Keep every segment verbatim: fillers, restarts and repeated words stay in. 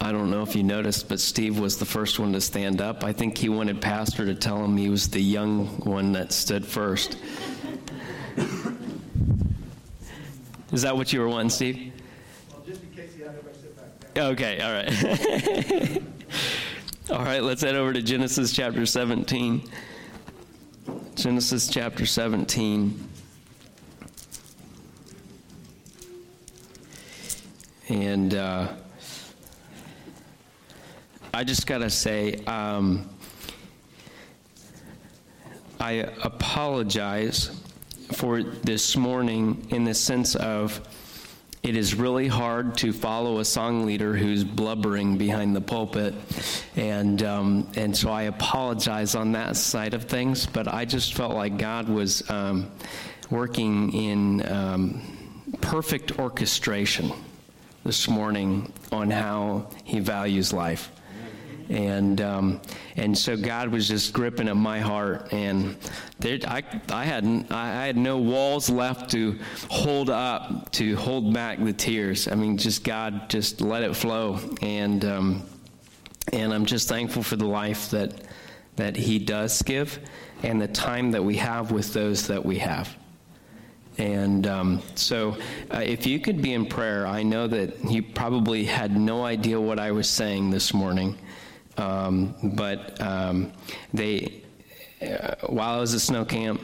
I don't know if you noticed, but Steve was the first one to stand up. I think he wanted Pastor to tell him he was the young one that stood first. Is that what you were wanting, Steve? Well, just in case you had everybody sit back down. Okay, all right. All right, let's head over to Genesis chapter seventeen. Genesis chapter seventeen. And uh, I just got to say, um, I apologize for this morning in the sense of it is really hard to follow a song leader who's blubbering behind the pulpit, and um, and so I apologize on that side of things, but I just felt like God was um, working in um, perfect orchestration this morning on how he values life. And um, and so God was just gripping at my heart, and there, I I hadn't I had no walls left to hold up to hold back the tears. I mean, just God just let it flow, and um, and I'm just thankful for the life that that He does give, and the time that we have with those that we have. And um, so uh, if you could be in prayer, I know that you probably had no idea what I was saying this morning. Um, but um, they, uh, while I was at snow camp,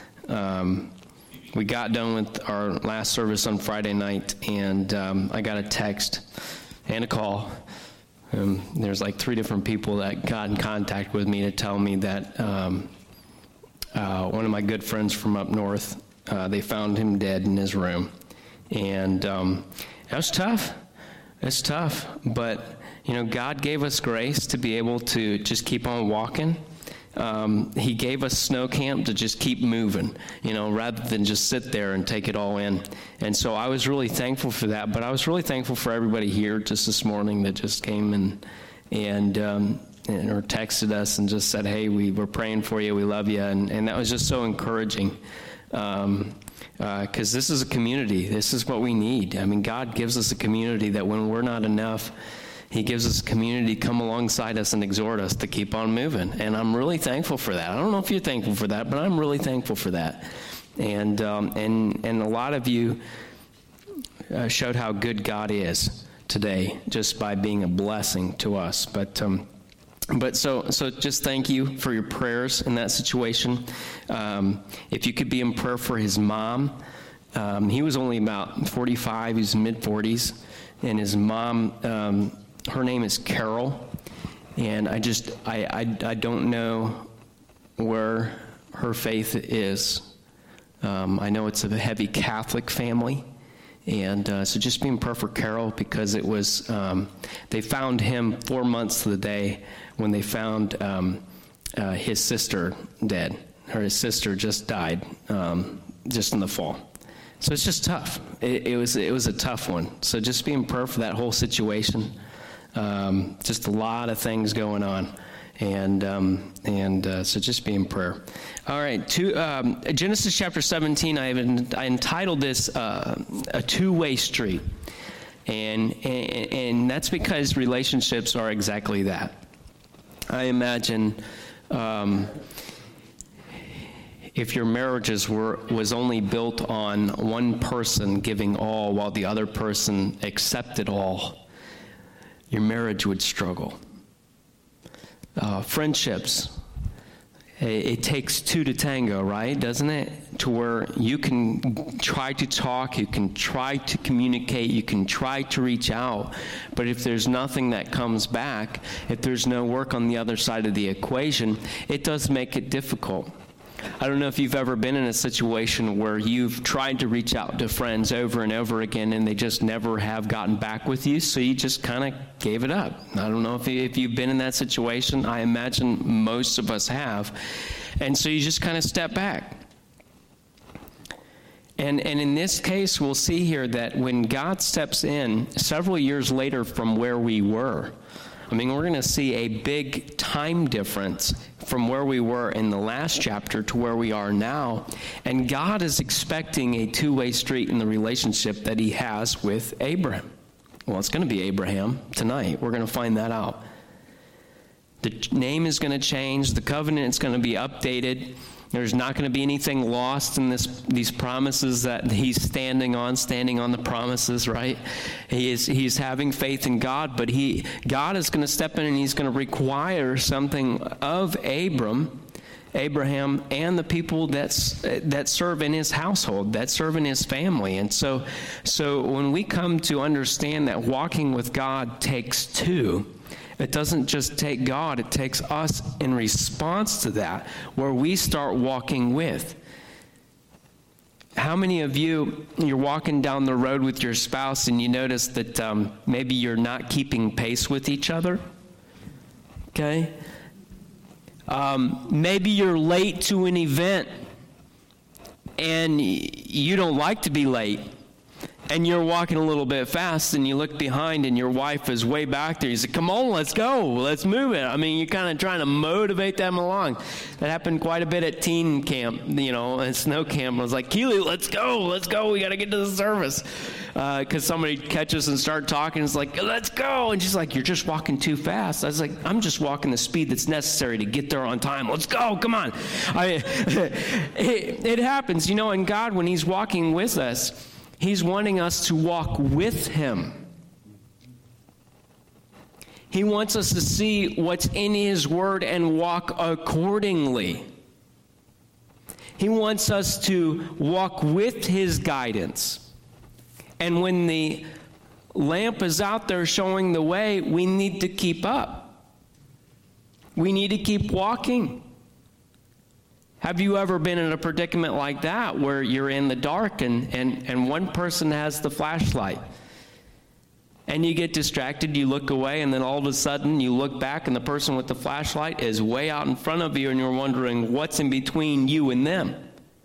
um, we got done with our last service on Friday night, and um, I got a text and a call. Um, there's like three different people that got in contact with me to tell me that um, uh, one of my good friends from up north, uh, they found him dead in his room. And um, that was tough. It's tough, but you know, God gave us grace to be able to just keep on walking. Um, he gave us snow camp to just keep moving, you know, rather than just sit there and take it all in. And so I was really thankful for that. But I was really thankful for everybody here just this morning that just came and and, um, and or texted us and just said, hey, we were praying for you, we love you. And, and that was just so encouraging. Um, because uh, this is a community. This is what we need. I mean, God gives us a community that when we're not enough, He gives us a community to come alongside us and exhort us to keep on moving. And I'm really thankful for that. I don't know if you're thankful for that, but I'm really thankful for that. And um, and and a lot of you uh, showed how good God is today just by being a blessing to us. But um, but so so just thank you for your prayers in that situation. Um, if you could be in prayer for his mom. Um, he was only about forty-five. He was mid-forties. And his mom... Um, Her name is Carol, and I just, I, I, I don't know where her faith is. Um, I know it's a heavy Catholic family, and uh, so just be in prayer for Carol, because it was, um, they found him four months to the day when they found um, uh, his sister dead. Her his sister just died um, just in the fall. So it's just tough. It, it was it was a tough one. So just be in prayer for that whole situation. Um, just a lot of things going on, and um, and uh, so just be in prayer. All right, two, um, Genesis chapter seventeen. I have I entitled this uh, a two-way street, and, and and that's because relationships are exactly that. I imagine um, if your marriages were was only built on one person giving all while the other person accepted all, your marriage would struggle. Uh, friendships, it, it takes two to tango, right? Doesn't it? To where you can try to talk, you can try to communicate, you can try to reach out, but if there's nothing that comes back, if there's no work on the other side of the equation, it does make it difficult. I don't know if you've ever been in a situation where you've tried to reach out to friends over and over again and they just never have gotten back with you, so you just kind of gave it up. I don't know if, you, if you've been in that situation. I imagine most of us have. And so you just kind of step back. And, and in this case, we'll see here that when God steps in several years later from where we were, I mean, we're going to see a big time difference from where we were in the last chapter to where we are now. And God is expecting a two-way street in the relationship that he has with Abraham. Well, it's going to be Abraham tonight. We're going to find that out. The name is going to change. The covenant is going to be updated. There's not going to be anything lost in this, these promises that he's standing on, standing on the promises, right? He is, he's having faith in God, but he, God is going to step in and he's going to require something of Abram, Abraham, and the people that's, that serve in his household, that serve in his family. And so, so when we come to understand that walking with God takes two, it doesn't just take God, it takes us in response to that, where we start walking with. How many of you, you're walking down the road with your spouse and you notice that um, maybe you're not keeping pace with each other? Okay? Um, maybe you're late to an event and you don't like to be late. And you're walking a little bit fast, and you look behind, and your wife is way back there. You say, come on, let's go. Let's move it. I mean, you're kind of trying to motivate them along. That happened quite a bit at teen camp, you know, and snow camp. I was like, Keely, let's go. Let's go. We got to get to the service. Because uh, somebody catches and start talking. It's like, let's go. And she's like, you're just walking too fast. I was like, I'm just walking the speed that's necessary to get there on time. Let's go. Come on. I, it, it happens, you know, and God, when he's walking with us, he's wanting us to walk with him. He wants us to see what's in his word and walk accordingly. He wants us to walk with his guidance. And when the lamp is out there showing the way, we need to keep up. We need to keep walking. Have you ever been in a predicament like that where you're in the dark and, and, and one person has the flashlight? And you get distracted, you look away, and then all of a sudden you look back and the person with the flashlight is way out in front of you and you're wondering what's in between you and them.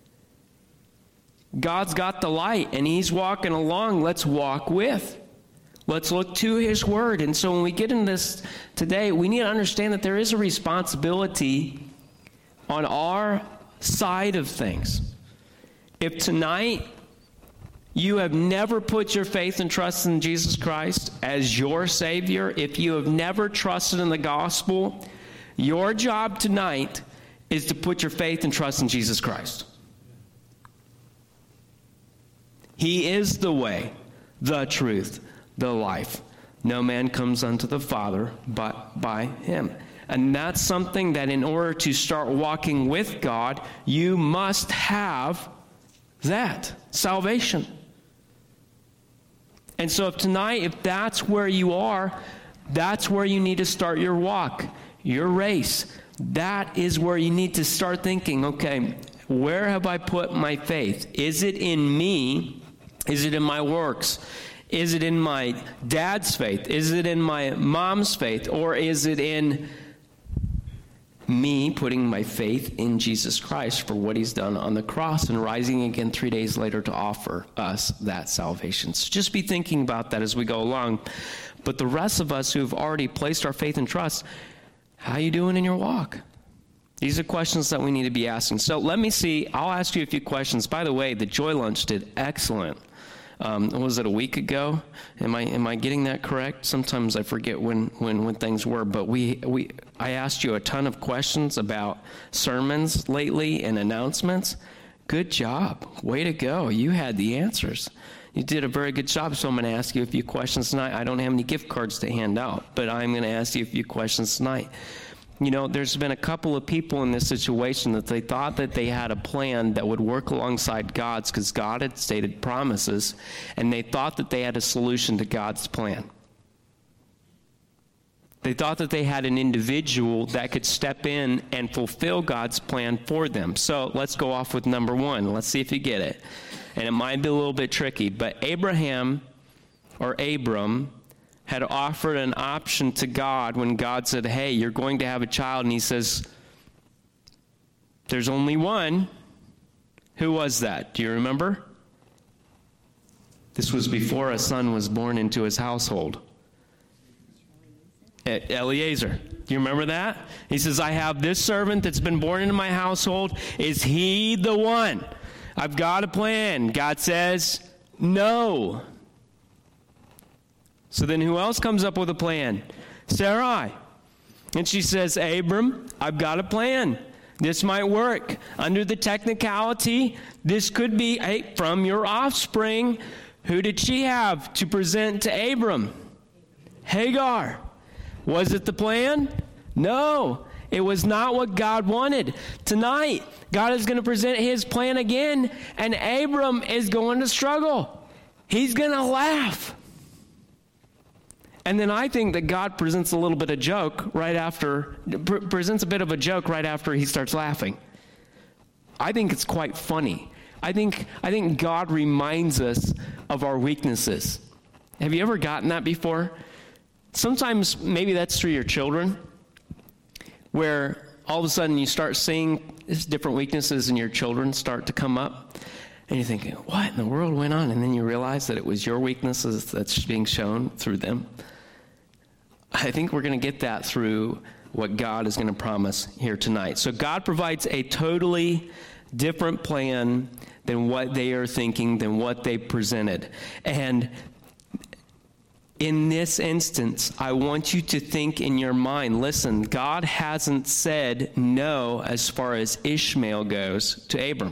God's got the light and he's walking along. Let's walk with. Let's look to his word. And so when we get in this today, we need to understand that there is a responsibility on our side of things. If tonight you have never put your faith and trust in Jesus Christ as your Savior, if you have never trusted in the gospel, your job tonight is to put your faith and trust in Jesus Christ. He is the way, the truth, the life. No man comes unto the Father but by him. And that's something that in order to start walking with God, you must have that, salvation. And so if tonight, if that's where you are, that's where you need to start your walk, your race. That is where you need to start thinking, okay, where have I put my faith? Is it in me? Is it in my works? Is it in my dad's faith? Is it in my mom's faith? Or is it in me putting my faith in Jesus Christ for what he's done on the cross and rising again three days later to offer us that salvation? So just be thinking about that as we go along. But the rest of us who've already placed our faith and trust, how you doing in your walk? These are questions that we need to be asking. So let me see. I'll ask you a few questions. By the way, the Joy Lunch did excellent. Um, was it a week ago? Am I am I getting that correct? Sometimes I forget when, when, when things were, but we we I asked you a ton of questions about sermons lately and announcements. Good job. Way to go. You had the answers. You did a very good job, so I'm going to ask you a few questions tonight. I don't have any gift cards to hand out, but I'm going to ask you a few questions tonight. You know, there's been a couple of people in this situation that they thought that they had a plan that would work alongside God's because God had stated promises, and they thought that they had a solution to God's plan. They thought that they had an individual that could step in and fulfill God's plan for them. So let's go off with number one. Let's see if you get it. And it might be a little bit tricky, but Abraham or Abram had offered an option to God when God said, hey, you're going to have a child. And he says, there's only one. Who was that? Do you remember? This was before a son was born into his household. Eliezer. Do you remember that? He says, I have this servant that's been born into my household. Is he the one? I've got a plan. God says, no. So then who else comes up with a plan? Sarai. And she says, Abram, I've got a plan. This might work. Under the technicality, this could be hey, from your offspring. Who did she have to present to Abram? Hagar. Was it the plan? No. It was not what God wanted. Tonight, God is going to present his plan again, and Abram is going to struggle. He's going to laugh. And then I think that God presents a little bit of joke right after, pre- presents a bit of a joke right after he starts laughing. I think it's quite funny. I think, I think God reminds us of our weaknesses. Have you ever gotten that before? Sometimes maybe that's through your children, where all of a sudden you start seeing different weaknesses in your children start to come up. And you're thinking, what in the world went on? And then you realize that it was your weaknesses that's being shown through them. I think we're going to get that through what God is going to promise here tonight. So God provides a totally different plan than what they are thinking, than what they presented. And in this instance, I want you to think in your mind, listen, God hasn't said no as far as Ishmael goes to Abram.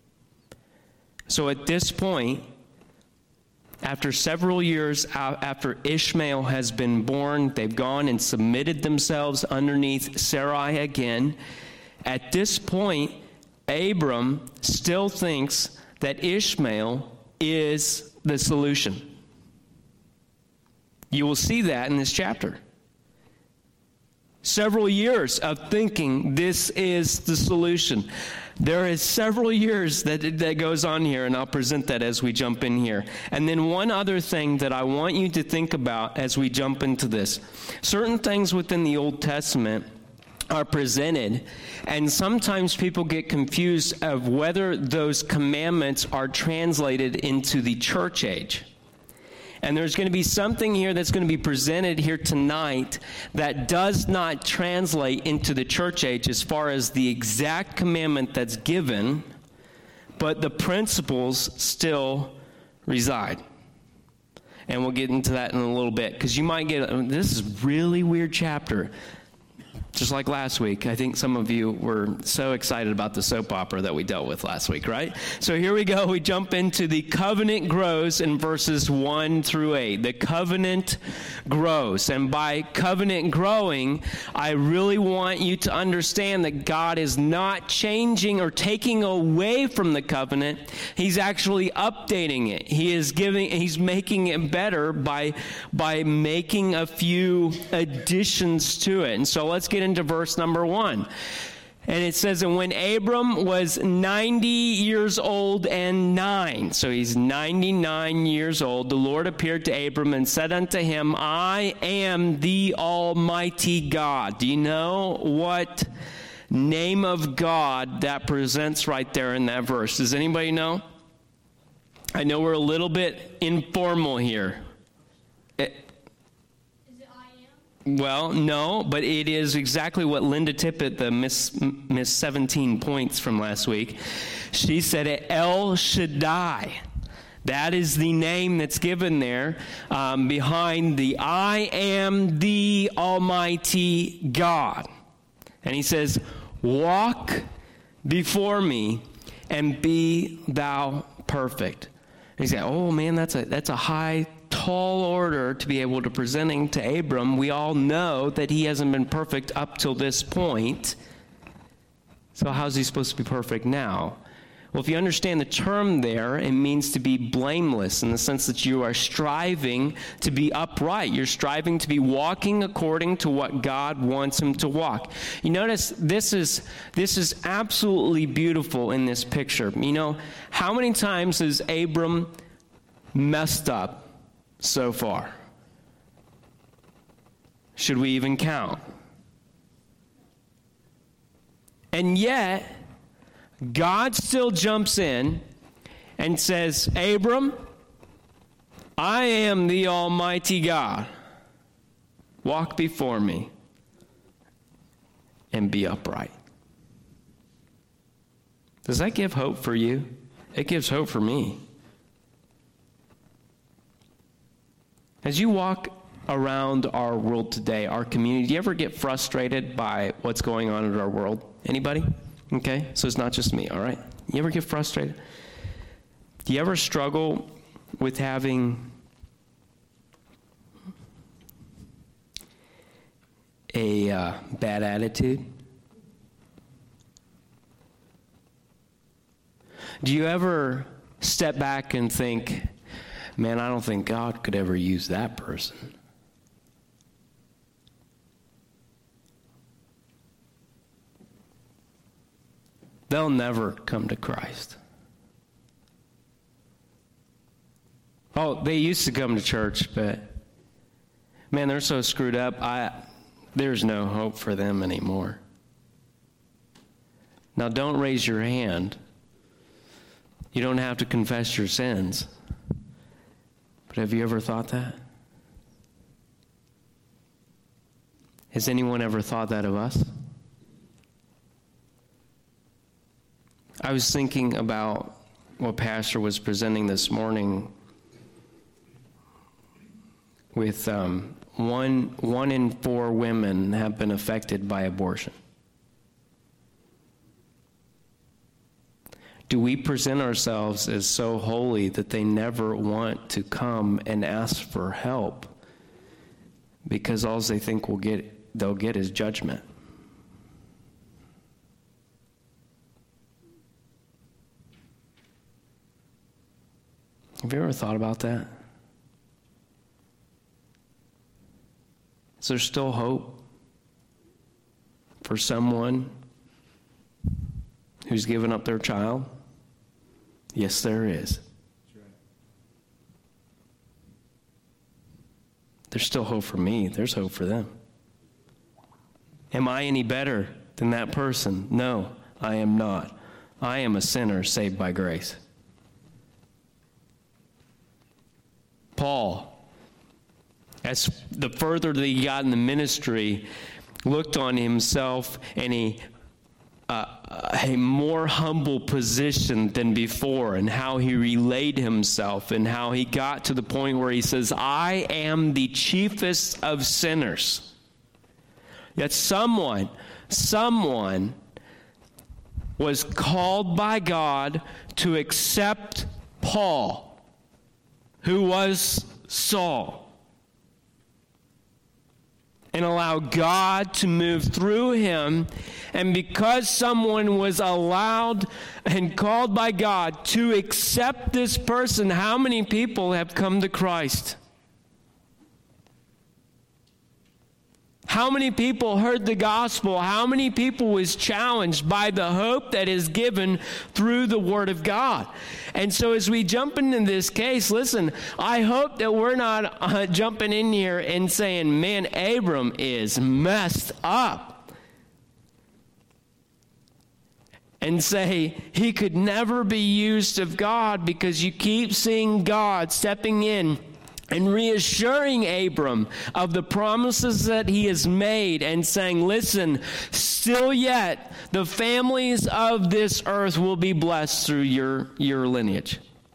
So at this point, after several years after Ishmael has been born, they've gone and submitted themselves underneath Sarai again. At this point, Abram still thinks that Ishmael is the solution. You will see that in this chapter. Several years of thinking this is the solution. There is several years that that goes on here, and I'll present that as we jump in here. And then one other thing that I want you to think about as we jump into this. Certain things within the Old Testament are presented, and sometimes people get confused of whether those commandments are translated into the church age. And there's going to be something here that's going to be presented here tonight that does not translate into the church age as far as the exact commandment that's given, but the principles still reside. And we'll get into that in a little bit, because you might get, this is a really weird chapter. Just like last week, I think some of you were so excited about the soap opera that we dealt with last week, right? So here we go. We jump into the covenant grows in verses one through eight. The covenant grows. And by covenant growing, I really want you to understand that God is not changing or taking away from the covenant. He's actually updating it. He is giving, he's making it better by, by making a few additions to it. And so let's get into verse number one. And it says, and when Abram was ninety years old and nine, so he's ninety-nine years old, the Lord appeared to Abram and said unto him, I am the Almighty God. Do you know what name of God that presents right there in that verse? Does anybody know? I know we're a little bit informal here. It, Well, no, but it is exactly what Linda Tippett, the Miss Miss seventeen points from last week, she said it, El Shaddai. That is the name that's given there um, behind the I am the Almighty God. And he says, walk before me and be thou perfect. And he said, oh man, that's a that's a high tall order to be able to presenting to Abram. We all know that he hasn't been perfect up till this point. So how's he supposed to be perfect now? Well, if you understand the term there, it means to be blameless in the sense that you are striving to be upright. You're striving to be walking according to what God wants him to walk. You notice this is this is absolutely beautiful in this picture. You know, how many times has Abram messed up so far? Should we even count? And yet, God still jumps in and says, Abram, I am the Almighty God. Walk before me and be upright. Does that give hope for you? It gives hope for me. As you walk around our world today, our community, do you ever get frustrated by what's going on in our world? Anybody? Okay, so it's not just me, all right? You ever get frustrated? Do you ever struggle with having a uh, bad attitude? Do you ever step back and think, man, I don't think God could ever use that person? They'll never come to Christ. Oh, they used to come to church, but man, they're so screwed up, I there's no hope for them anymore. Now, don't raise your hand. You don't have to confess your sins. But have you ever thought that? Has anyone ever thought that of us? I was thinking about what Pastor was presenting this morning with um, one, one in four women have been affected by abortion. Do we present ourselves as so holy that they never want to come and ask for help because all they think we'll get, they'll get is judgment? Have you ever thought about that? Is there still hope for someone who's given up their child? Yes, there is. That's right. There's still hope for me. There's hope for them. Am I any better than that person? No, I am not. I am a sinner saved by grace. Paul, as the further that he got in the ministry, looked on himself in a, uh, a more humble position than before, and how he relayed himself, and how he got to the point where he says, I am the chiefest of sinners. Yet someone, someone was called by God to accept Paul, who was Saul, and allow God to move through him. And because someone was allowed and called by God to accept this person, how many people have come to Christ? How many people heard the gospel? How many people was challenged by the hope that is given through the Word of God? And so as we jump into this case, listen, I hope that we're not uh, jumping in here and saying, man, Abram is messed up. And say he could never be used of God, because you keep seeing God stepping in and reassuring Abram of the promises that he has made, and saying, listen, still yet, the families of this earth will be blessed through your, your lineage.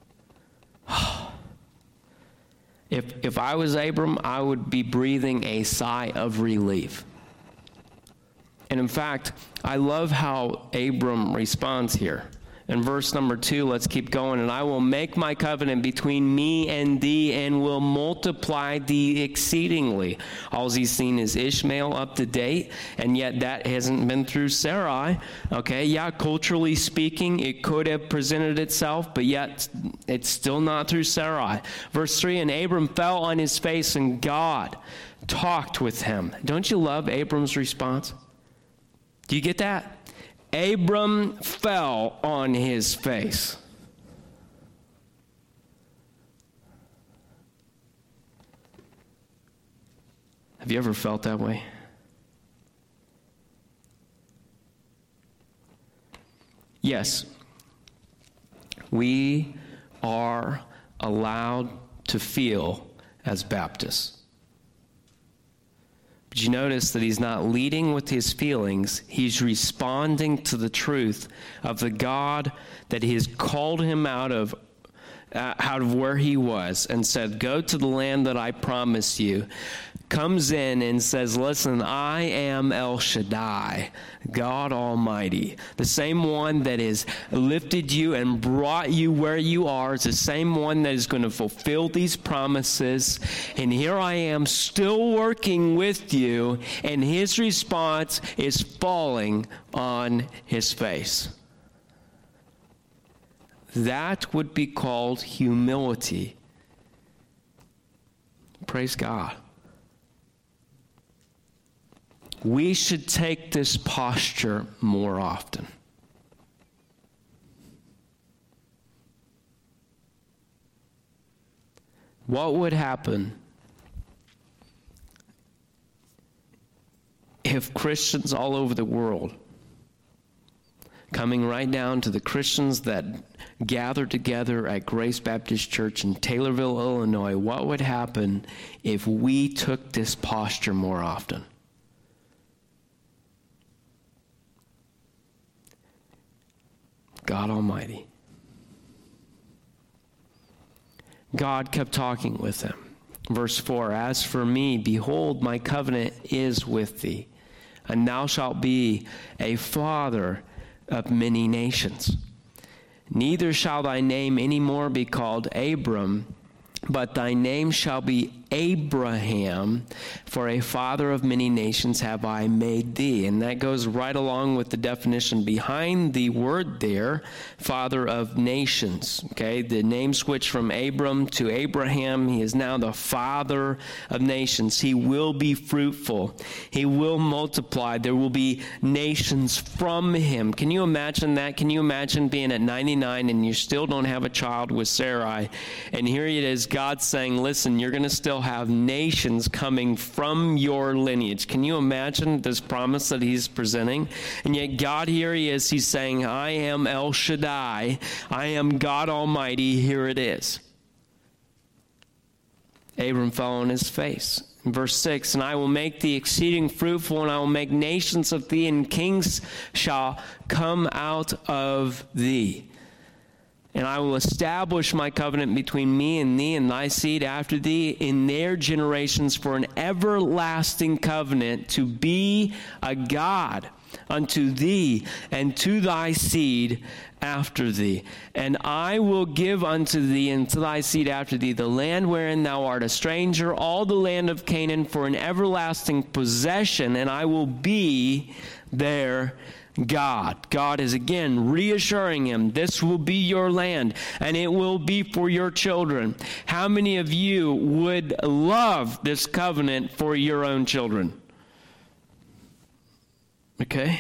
If, if I was Abram, I would be breathing a sigh of relief. And in fact, I love how Abram responds here. In verse number two, let's keep going. And I will make my covenant between me and thee, and will multiply thee exceedingly. All he's seen is Ishmael up to date, and yet that hasn't been through Sarai. Okay, yeah, culturally speaking, it could have presented itself, but yet it's still not through Sarai. Verse three, and Abram fell on his face, and God talked with him. Don't you love Abram's response? Do you get that? Abram fell on his face. Have you ever felt that way? Yes. We are allowed to feel as Baptists. But you notice that he's not leading with his feelings. He's responding to the truth of the God that he has called him out of uh, out of where he was and said, go to the land that I promised you, comes in and says, listen, I am El Shaddai, God Almighty. The same one that has lifted you and brought you where you are is the same one that is going to fulfill these promises. And here I am still working with you. And his response is falling on his face. That would be called humility. Praise God. We should take this posture more often. What would happen if Christians all over the world, coming right down to the Christians that gather together at Grace Baptist Church in Taylorville, Illinois, what would happen if we took this posture more often? God Almighty. God kept talking with him. Verse four, as for me, behold, my covenant is with thee, and thou shalt be a father of many nations. Neither shall thy name any more be called Abram, but thy name shall be Abraham, for a father of many nations have I made thee. And that goes right along with the definition behind the word there, father of nations. Okay, the name switched from Abram to Abraham. He is now the father of nations. He will be fruitful. He will multiply. There will be nations from him. Can you imagine that? Can you imagine being at ninety-nine and you still don't have a child with Sarai? And here it is, God saying, listen, you're going to still have nations coming from your lineage. Can you imagine this promise that he's presenting? And yet God, here he is, he's saying, I am El Shaddai. I am God Almighty. Here it is. Abram fell on his face. In verse six, and I will make thee exceeding fruitful, and I will make nations of thee, and kings shall come out of thee. And I will establish my covenant between me and thee and thy seed after thee in their generations for an everlasting covenant, to be a God unto thee and to thy seed after thee. And I will give unto thee and to thy seed after thee the land wherein thou art a stranger, all the land of Canaan, for an everlasting possession, and I will be their God. God is again reassuring him, this will be your land and it will be for your children. How many of you would love this covenant for your own children? Okay.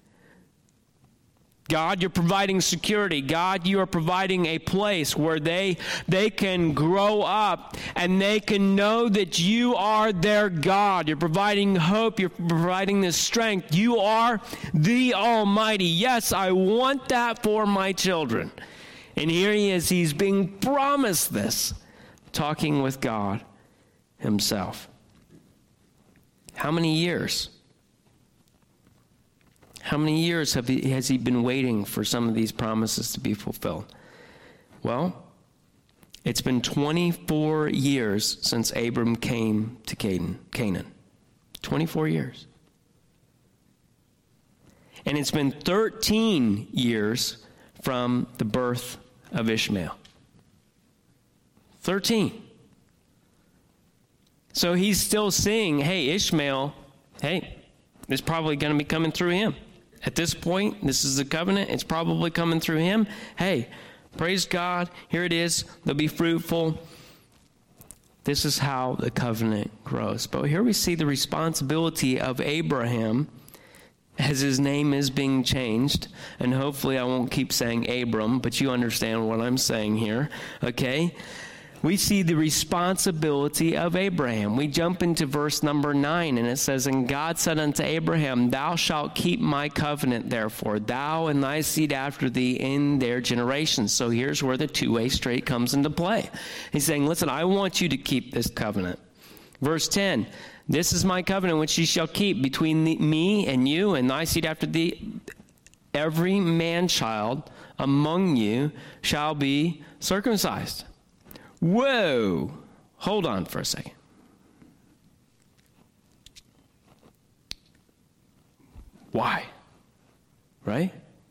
God, you're providing security. God, you are providing a place where they they can grow up and they can know that you are their God. You're providing hope. You're providing this strength. You are the Almighty. Yes, I want that for my children. And here he is. He's being promised this, talking with God himself. How many years? How many years have he, has he been waiting for some of these promises to be fulfilled? Well, it's been twenty-four years since Abram came to Canaan. twenty-four years. And it's been thirteen years from the birth of Ishmael. thirteen. So he's still seeing, hey, Ishmael, hey, it's probably going to be coming through him. At this point, this is the covenant. It's probably coming through him. Hey, praise God. Here it is. They'll be fruitful. This is how the covenant grows. But here we see the responsibility of Abraham as his name is being changed. And hopefully I won't keep saying Abram, but you understand what I'm saying here. Okay? We see the responsibility of Abraham. We jump into verse number nine, and it says, and God said unto Abraham, thou shalt keep my covenant, therefore, thou and thy seed after thee in their generations. So here's where the two-way street comes into play. He's saying, listen, I want you to keep this covenant. Verse ten, this is my covenant which ye shall keep between the, me and you and thy seed after thee. Every man-child among you shall be circumcised. Whoa! Hold on for a second. Why? Right?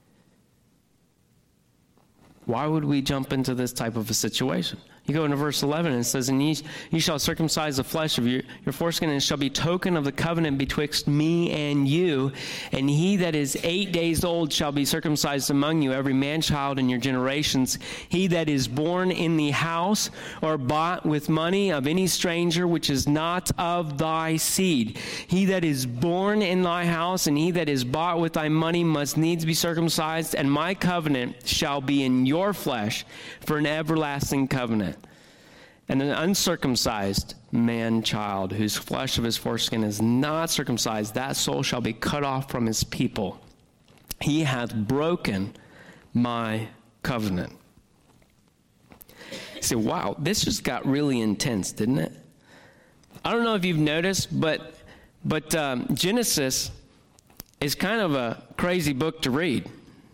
Why would we jump into this type of a situation? You go into verse eleven and it says, and ye, ye shall circumcise the flesh of your, your foreskin, and it shall be token of the covenant betwixt me and you. And he that is eight days old shall be circumcised among you, every man-child in your generations. He that is born in the house or bought with money of any stranger which is not of thy seed. He that is born in thy house and he that is bought with thy money must needs be circumcised, and my covenant shall be in your flesh for an everlasting covenant. And an uncircumcised man-child, whose flesh of his foreskin is not circumcised, that soul shall be cut off from his people. He hath broken my covenant. You say, wow, this just got really intense, didn't it? I don't know if you've noticed, but but um, Genesis is kind of a crazy book to read.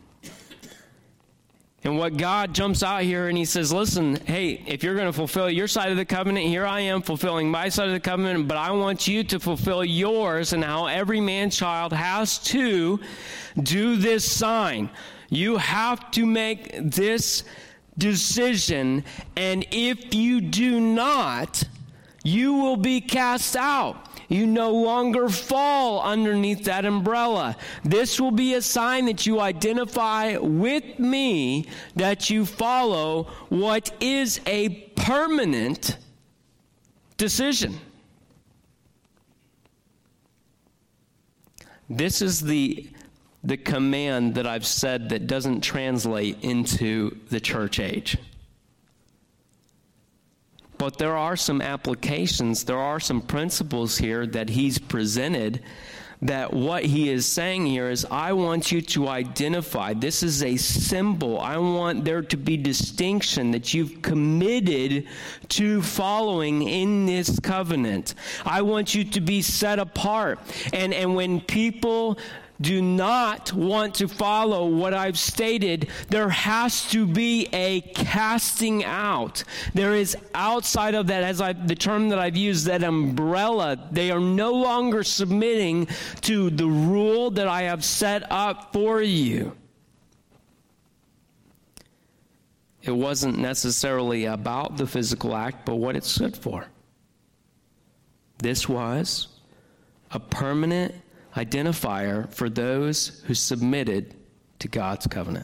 And what God jumps out here and he says, listen, hey, if you're going to fulfill your side of the covenant, here I am fulfilling my side of the covenant, but I want you to fulfill yours, and how every man-child has to do this sign. You have to make this decision, and if you do not, you will be cast out. You no longer fall underneath that umbrella. This will be a sign that you identify with me, that you follow what is a permanent decision. This is the, the command that I've said that doesn't translate into the church age. But there are some applications, there are some principles here that he's presented, that what he is saying here is, I want you to identify. This is a symbol. I want there to be distinction that you've committed to following in this covenant. I want you to be set apart. And, and when people do not want to follow what I've stated, there has to be a casting out. There is outside of that, as I, the term that I've used, that umbrella. They are no longer submitting to the rule that I have set up for you. It wasn't necessarily about the physical act, but what it stood for. This was a permanent identifier for those who submitted to God's covenant.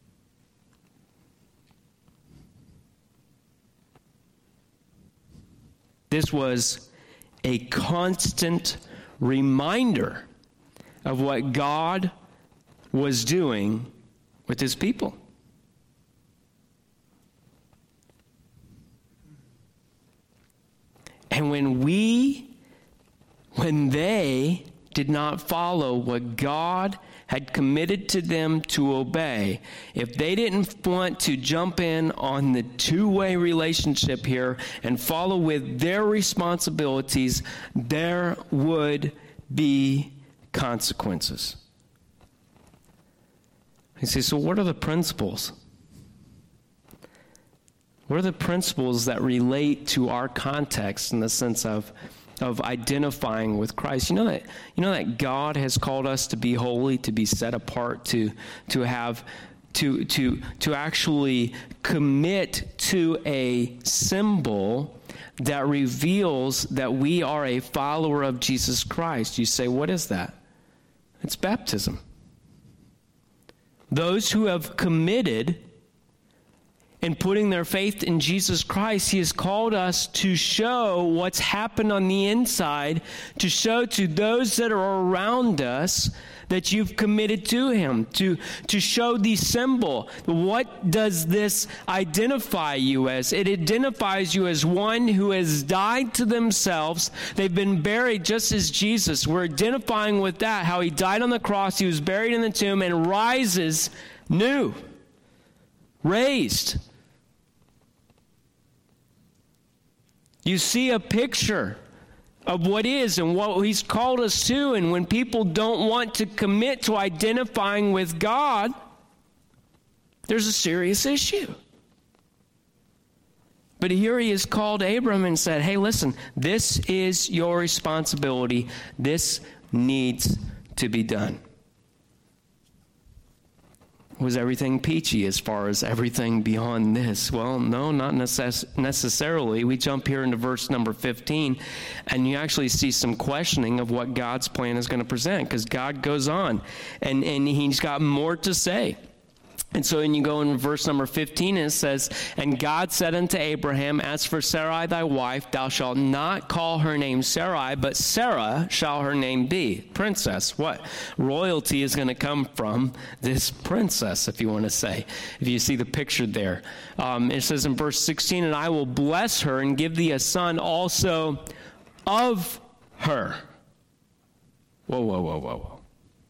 This was a constant reminder of what God was doing with his people. And when we, when they did not follow what God had committed to them to obey, if they didn't want to jump in on the two-way relationship here and follow with their responsibilities, there would be consequences. You say, so what are the principles? What are the principles that relate to our context in the sense of of identifying with Christ? You know that you know that God has called us to be holy, to be set apart, to to have to to to actually commit to a symbol that reveals that we are a follower of Jesus Christ. You say, what is that? It's baptism. Those who have committed and putting their faith in Jesus Christ, he has called us to show what's happened on the inside, to show to those that are around us that you've committed to him, to, to show the symbol. What does this identify you as? It identifies you as one who has died to themselves. They've been buried just as Jesus. We're identifying with that, how he died on the cross, he was buried in the tomb, and rises new, raised. You see a picture of what is and what he's called us to. And when people don't want to commit to identifying with God, there's a serious issue. But here he has called Abram and said, hey, listen, this is your responsibility. This needs to be done. Was everything peachy as far as everything beyond this? Well, no, not necess- necessarily. We jump here into verse number fifteen, and you actually see some questioning of what God's plan is going to present, because God goes on, and, and he's got more to say. And so when you go in verse number fifteen, it says, and God said unto Abraham, as for Sarai thy wife, thou shalt not call her name Sarai, but Sarah shall her name be. Princess. What? Royalty is going to come from this princess, if you want to say, if you see the picture there. Um, it says in verse sixteen, and I will bless her and give thee a son also of her. Whoa, whoa, whoa, whoa, whoa.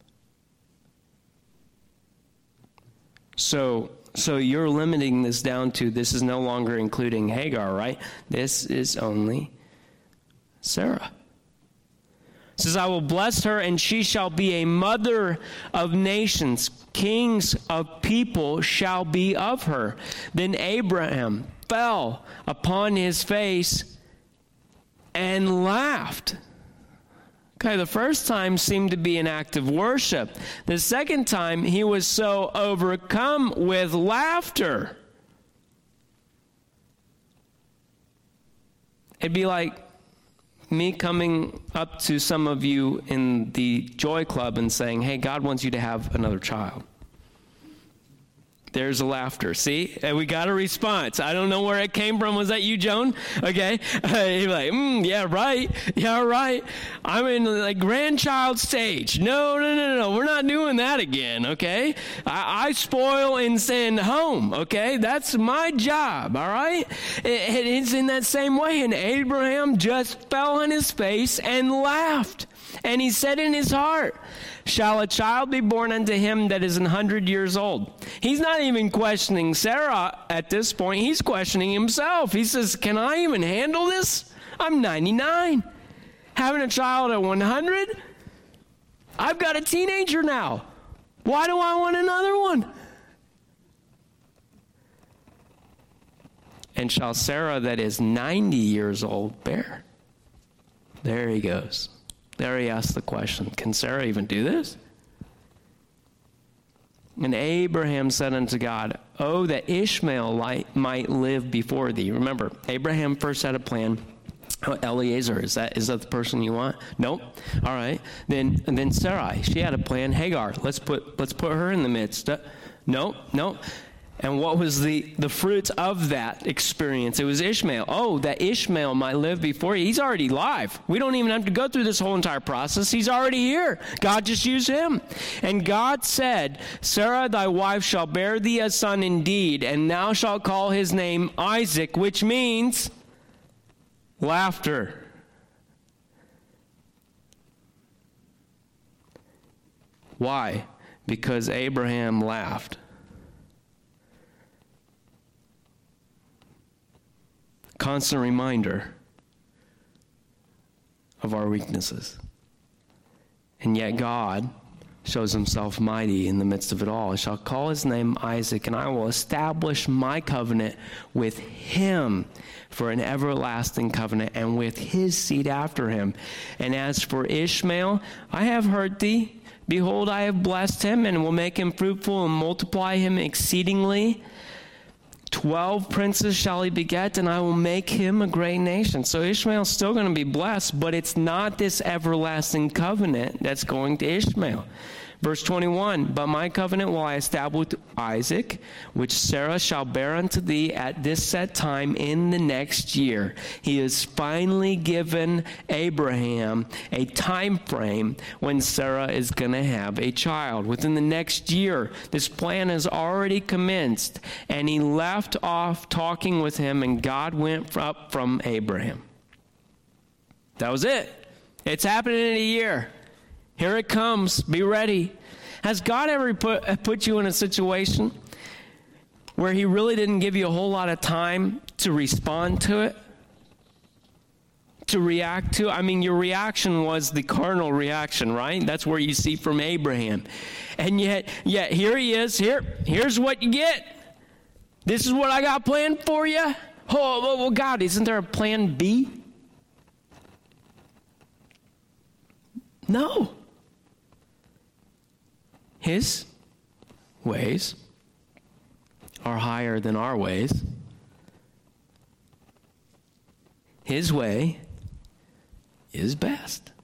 So, so you're limiting this down to this is no longer including Hagar, right? This is only Sarah. It says, I will bless her, and she shall be a mother of nations. Kings of people shall be of her. Then Abraham fell upon his face and laughed. Okay, the first time seemed to be an act of worship. The second time, he was so overcome with laughter. It'd be like me coming up to some of you in the Joy Club and saying, hey, God wants you to have another child. There's a laughter. See? And we got a response. I don't know where it came from. Was that you, Joan? Okay. Uh, you're like, mm, yeah, right. Yeah, right. I'm in like grandchild stage. No, no, no, no. We're not doing that again. Okay. I, I spoil and send home. Okay. That's my job. All right. It, it's in that same way. And Abraham just fell on his face and laughed. And he said in his heart, shall a child be born unto him that is an hundred years old? He's not even questioning Sarah at this point. He's questioning himself. He says, can I even handle this? I'm ninety-nine. Having a child at one hundred? I've got a teenager now. Why do I want another one? And shall Sarah that is ninety years old bear? There he goes. There he asks the question, can Sarah even do this? And Abraham said unto God, oh, that Ishmael might live before thee. Remember, Abraham first had a plan. Oh, Eliezer, is that is that the person you want? Nope. All right. Then and then Sarai, she had a plan. Hagar, let's put let's put her in the midst. Uh, nope, nope. And what was the, the fruit of that experience? It was Ishmael. Oh, that Ishmael might live before you. He's already live. We don't even have to go through this whole entire process. He's already here. God just used him. And God said, Sarah thy wife shall bear thee a son indeed, and thou shalt call his name Isaac, which means laughter. Why? Because Abraham laughed. Constant reminder of our weaknesses. And yet God shows himself mighty in the midst of it all. I shall call his name Isaac, and I will establish my covenant with him for an everlasting covenant, and with his seed after him. And as for Ishmael, I have heard thee. Behold, I have blessed him, and will make him fruitful and multiply him exceedingly. Twelve princes shall he beget, and I will make him a great nation. So Ishmael's still going to be blessed, but it's not this everlasting covenant that's going to Ishmael. Verse twenty-one, but my covenant will I establish with Isaac, which Sarah shall bear unto thee at this set time in the next year. He has finally given Abraham a time frame when Sarah is going to have a child. Within the next year, this plan has already commenced, and he left off talking with him, and God went up from Abraham. That was it. It's happening in a year. Here it comes. Be ready. Has God ever put, put you in a situation where he really didn't give you a whole lot of time to respond to it? to react to? I mean, your reaction was the carnal reaction, right? That's where you see from Abraham. And yet, yet here he is. Here, here's what you get. This is what I got planned for you. Oh, well, God, isn't there a plan B? No. His ways are higher than our ways. His way is best.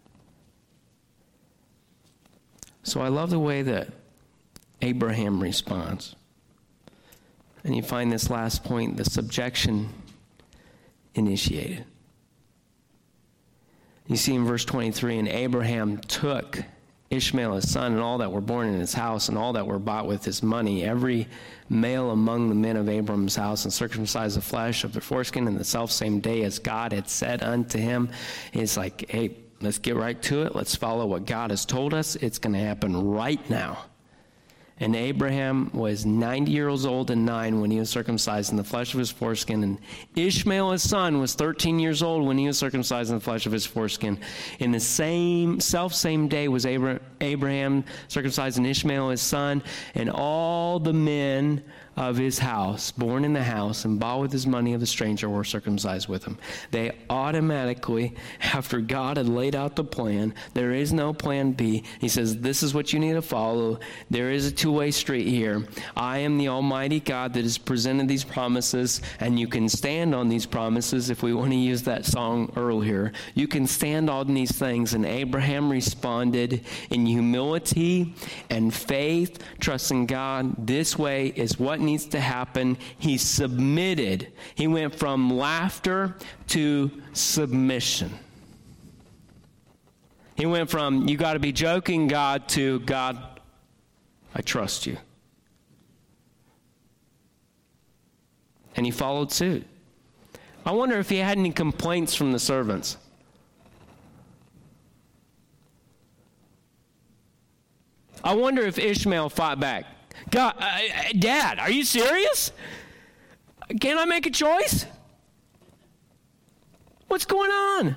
So I love the way that Abraham responds. And you find this last point, the subjection initiated. You see in verse twenty-three, and Abraham took Ishmael his son and all that were born in his house and all that were bought with his money, every male among the men of Abram's house, and circumcised the flesh of the foreskin in the selfsame day as God had said unto him. He's like, hey, let's get right to it. Let's follow what God has told us. It's going to happen right now. And Abraham was ninety years old and nine when he was circumcised in the flesh of his foreskin. And Ishmael, his son, was thirteen years old when he was circumcised in the flesh of his foreskin. In the same, self-same day was Abraham circumcised in Ishmael, his son, and all the men of his house, born in the house and bought with his money of the stranger, were circumcised with him. They automatically, after God had laid out the plan, there is no plan B. He says, this is what you need to follow. There is a two-way street here. I am the Almighty God that has presented these promises, and you can stand on these promises. If we want to use that song earlier, you can stand on these things. And Abraham responded in humility and faith, trusting God. This way is what needs to happen. He submitted. He went from laughter to submission. He went from, you got to be joking, God, to, God, I trust you. And he followed suit. I wonder if he had any complaints from the servants. I wonder if Ishmael fought back. God, uh, Dad, are you serious? Can't I make a choice? What's going on?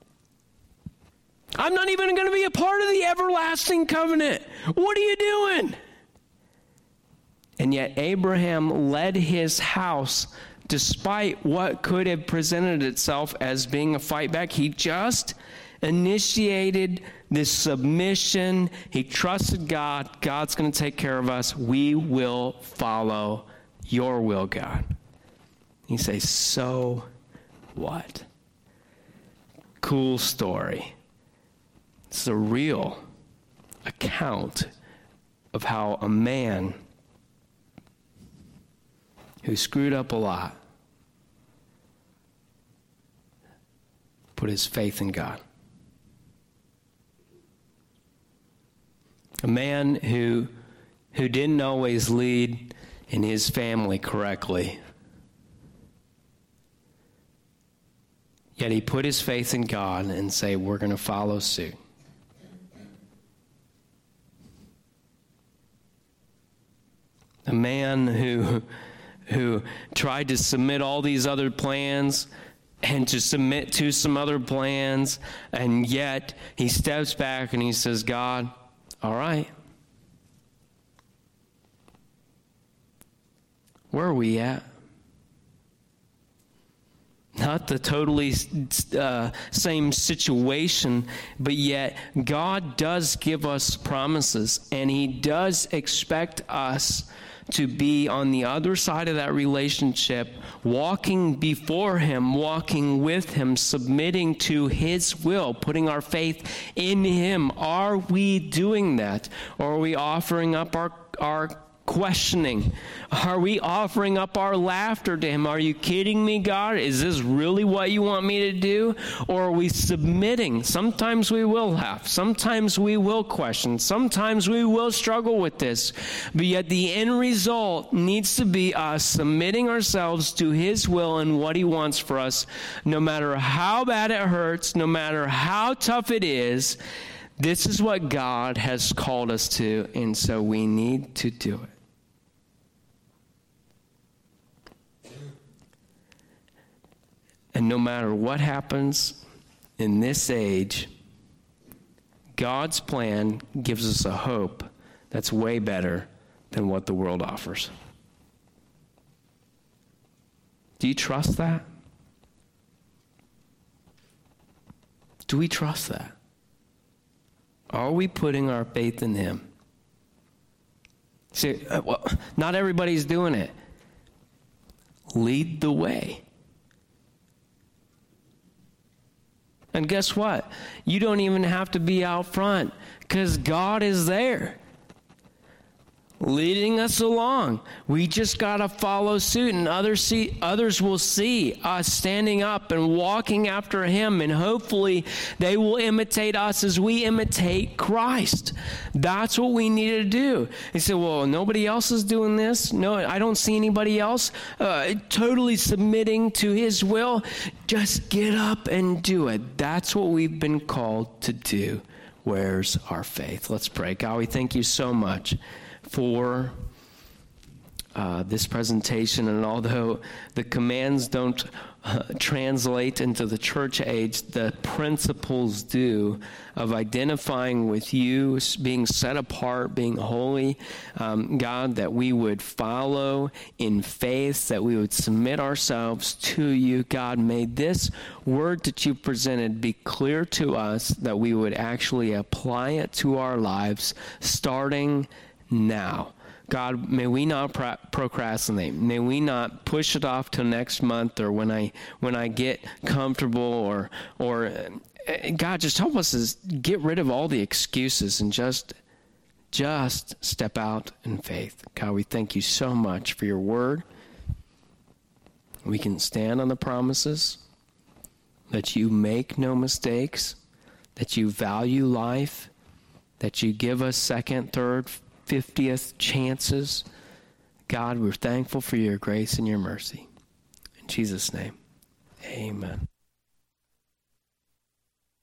I'm not even going to be a part of the everlasting covenant. What are you doing? And yet Abraham led his house despite what could have presented itself as being a fight back. He just initiated this submission. He trusted God. God's going to take care of us. We will follow your will, God. You say, so what? Cool story. It's a real account of how a man who screwed up a lot put his faith in God. A man who who didn't always lead in his family correctly. Yet he put his faith in God and say, we're going to follow suit. A man who who tried to submit all these other plans and to submit to some other plans, and yet he steps back and he says, God, all right. Where are we at? Not the totally uh, same situation, but yet God does give us promises, and he does expect us to be on the other side of that relationship, walking before him, walking with him, submitting to his will, putting our faith in him. Are we doing that? Or are we offering up our, our questioning? Are we offering up our laughter to him? Are you kidding me, God? Is this really what you want me to do? Or are we submitting? Sometimes we will laugh. Sometimes we will question. Sometimes we will struggle with this. But yet the end result needs to be us submitting ourselves to his will and what he wants for us, no matter how bad it hurts, no matter how tough it is. This is what God has called us to, and so we need to do it. And no matter what happens, in this age, God's plan gives us a hope that's way better than what the world offers. Do you trust that? Do we trust that? Are we putting our faith in him? See, well, not everybody's doing it. Lead the way. And guess what? You don't even have to be out front because God is there, leading us along. We just got to follow suit, and others see, others will see us standing up and walking after him, and hopefully they will imitate us as we imitate Christ. That's what we need to do. They say, well, nobody else is doing this. No, I don't see anybody else uh, totally submitting to his will. Just get up and do it. That's what we've been called to do. Where's our faith? Let's pray. God, we thank you so much for uh, this presentation, and although the commands don't uh, translate into the church age, the principles do, of identifying with you, being set apart, being holy. Um, God, that we would follow in faith, that we would submit ourselves to you. God, may this word that you presented be clear to us, that we would actually apply it to our lives starting now. God, may we not pro- procrastinate. May we not push it off till next month, or when I when I get comfortable, or or uh, God, just help us to get rid of all the excuses and just just step out in faith. God, we thank you so much for your word. We can stand on the promises that you make no mistakes, that you value life, that you give us second, third, fiftieth chances. God, we're thankful for your grace and your mercy. In Jesus' name, amen.